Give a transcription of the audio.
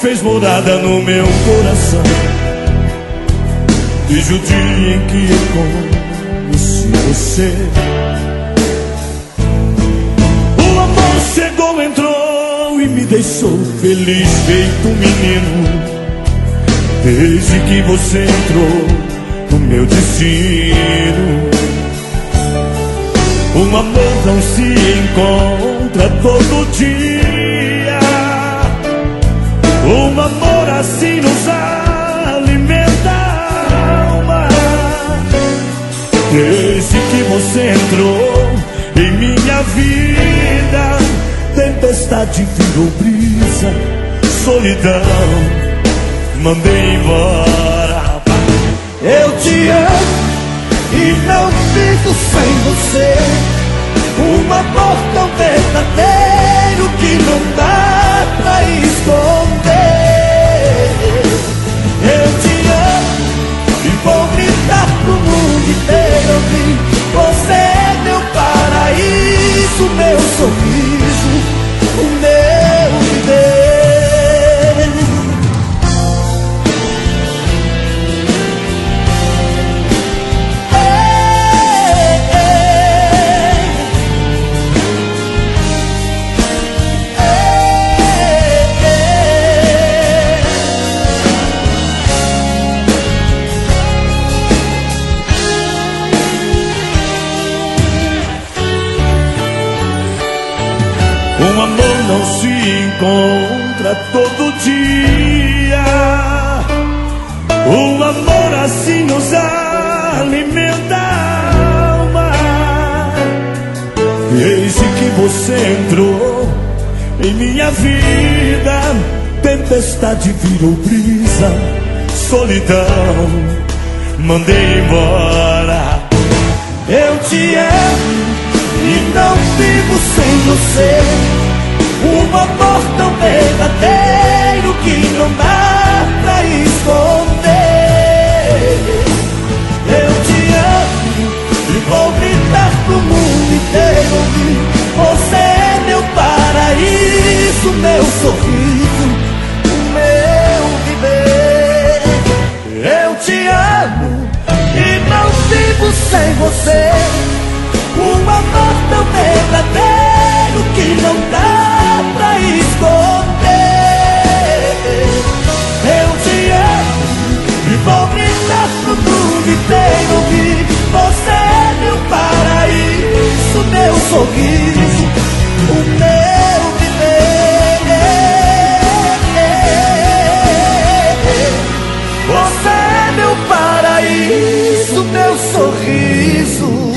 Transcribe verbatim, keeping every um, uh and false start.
fez morada no meu coração desde o dia em que eu conheci você. O amor chegou, entrou e me deixou feliz feito um menino. Desde que você entrou no meu destino. Um amor não se encontra todo dia. Um amor assim nos alimenta a alma. Desde que você entrou em minha vida, tempestade virou brisa, solidão mandei embora. Eu te amo e não vivo sem você. Um amor tão verdadeiro que não dá pra esconder. Eu te amo e vou gritar pro mundo inteiro: você é meu paraíso, meu sorriso, o meu viver. Um amor não se encontra todo dia. Um amor assim nos alimenta a alma. Desde que você entrou em minha vida, tempestade virou brisa, solidão mandei embora. Eu te amo e não vivo sem você. Um amor tão verdadeiro que não dá pra esconder. Eu te amo e vou gritar pro mundo inteiro: você é meu paraíso, meu sorriso, o meu viver. Eu te amo e não vivo sem você. Um amor tão verdadeiro que não dá pra esconder. Eu te amo e vou gritar pro mundo inteiro: você é meu paraíso, meu sorriso, o meu viver. Você é meu paraíso, meu sorriso,